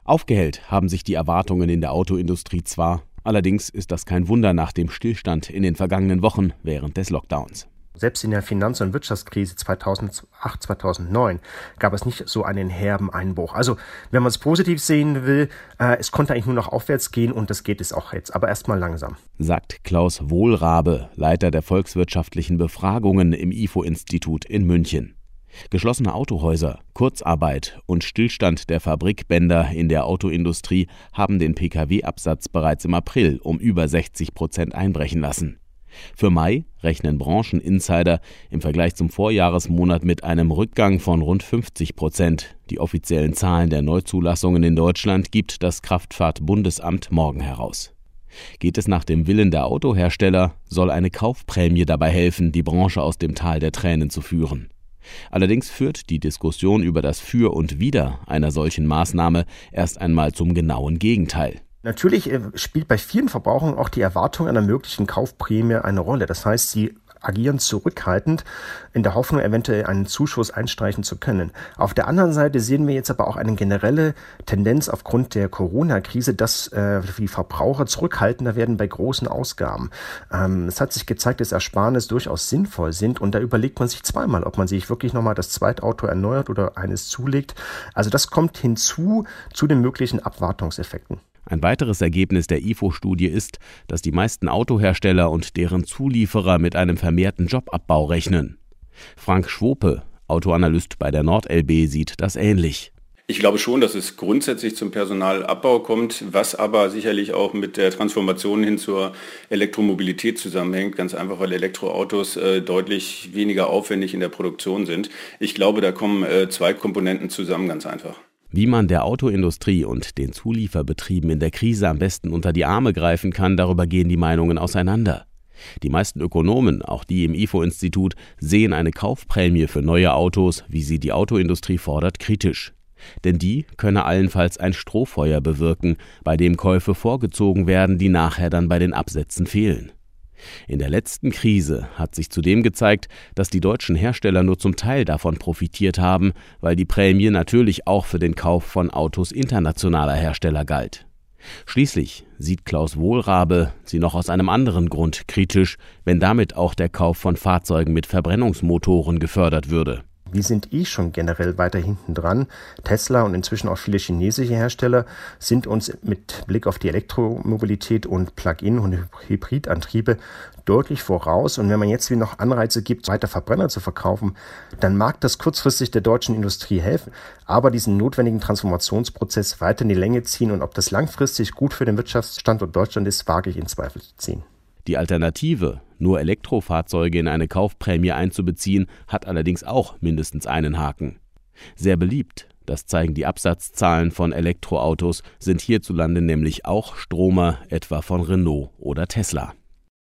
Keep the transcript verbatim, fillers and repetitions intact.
Aufgehellt haben sich die Erwartungen in der Autoindustrie zwar, allerdings ist das kein Wunder nach dem Stillstand in den vergangenen Wochen während des Lockdowns. Selbst in der Finanz- und Wirtschaftskrise zweitausendacht, zweitausendneun gab es nicht so einen herben Einbruch. Also, wenn man es positiv sehen will, äh, es konnte eigentlich nur noch aufwärts gehen und das geht es auch jetzt, aber erstmal langsam. Sagt Klaus Wohlrabe, Leiter der volkswirtschaftlichen Befragungen im I F O-Institut in München. Geschlossene Autohäuser, Kurzarbeit und Stillstand der Fabrikbänder in der Autoindustrie haben den Pkw-Absatz bereits im April um über sechzig Prozent einbrechen lassen. Für Mai rechnen Brancheninsider im Vergleich zum Vorjahresmonat mit einem Rückgang von rund fünfzig Prozent. Die offiziellen Zahlen der Neuzulassungen in Deutschland gibt das Kraftfahrt-Bundesamt morgen heraus. Geht es nach dem Willen der Autohersteller, soll eine Kaufprämie dabei helfen, die Branche aus dem Tal der Tränen zu führen. Allerdings führt die Diskussion über das Für und Wider einer solchen Maßnahme erst einmal zum genauen Gegenteil. Natürlich spielt bei vielen Verbrauchern auch die Erwartung einer möglichen Kaufprämie eine Rolle. Das heißt, sie agieren zurückhaltend in der Hoffnung, eventuell einen Zuschuss einstreichen zu können. Auf der anderen Seite sehen wir jetzt aber auch eine generelle Tendenz aufgrund der Corona-Krise, dass äh, die Verbraucher zurückhaltender werden bei großen Ausgaben. Ähm, es hat sich gezeigt, dass Ersparnisse durchaus sinnvoll sind und da überlegt man sich zweimal, ob man sich wirklich nochmal das Zweitauto erneuert oder eines zulegt. Also das kommt hinzu zu den möglichen Abwartungseffekten. Ein weiteres Ergebnis der I F O-Studie ist, dass die meisten Autohersteller und deren Zulieferer mit einem vermehrten Jobabbau rechnen. Frank Schwope, Autoanalyst bei der NordLB, sieht das ähnlich. Ich glaube schon, dass es grundsätzlich zum Personalabbau kommt, was aber sicherlich auch mit der Transformation hin zur Elektromobilität zusammenhängt, ganz einfach, weil Elektroautos äh, deutlich weniger aufwendig in der Produktion sind. Ich glaube, da kommen äh, zwei Komponenten zusammen, ganz einfach. Wie man der Autoindustrie und den Zulieferbetrieben in der Krise am besten unter die Arme greifen kann, darüber gehen die Meinungen auseinander. Die meisten Ökonomen, auch die im I F O-Institut, sehen eine Kaufprämie für neue Autos, wie sie die Autoindustrie fordert, kritisch. Denn die könne allenfalls ein Strohfeuer bewirken, bei dem Käufe vorgezogen werden, die nachher dann bei den Absätzen fehlen. In der letzten Krise hat sich zudem gezeigt, dass die deutschen Hersteller nur zum Teil davon profitiert haben, weil die Prämie natürlich auch für den Kauf von Autos internationaler Hersteller galt. Schließlich sieht Klaus Wohlrabe sie noch aus einem anderen Grund kritisch, wenn damit auch der Kauf von Fahrzeugen mit Verbrennungsmotoren gefördert würde. Wir sind eh schon generell weiter hinten dran. Tesla und inzwischen auch viele chinesische Hersteller sind uns mit Blick auf die Elektromobilität und Plug-in- und Hybridantriebe deutlich voraus. Und wenn man jetzt wie noch Anreize gibt, weiter Verbrenner zu verkaufen, dann mag das kurzfristig der deutschen Industrie helfen. Aber diesen notwendigen Transformationsprozess weiter in die Länge ziehen und ob das langfristig gut für den Wirtschaftsstandort Deutschland ist, wage ich in Zweifel zu ziehen. Die Alternative, nur Elektrofahrzeuge in eine Kaufprämie einzubeziehen, hat allerdings auch mindestens einen Haken. Sehr beliebt, das zeigen die Absatzzahlen von Elektroautos, sind hierzulande nämlich auch Stromer, etwa von Renault oder Tesla.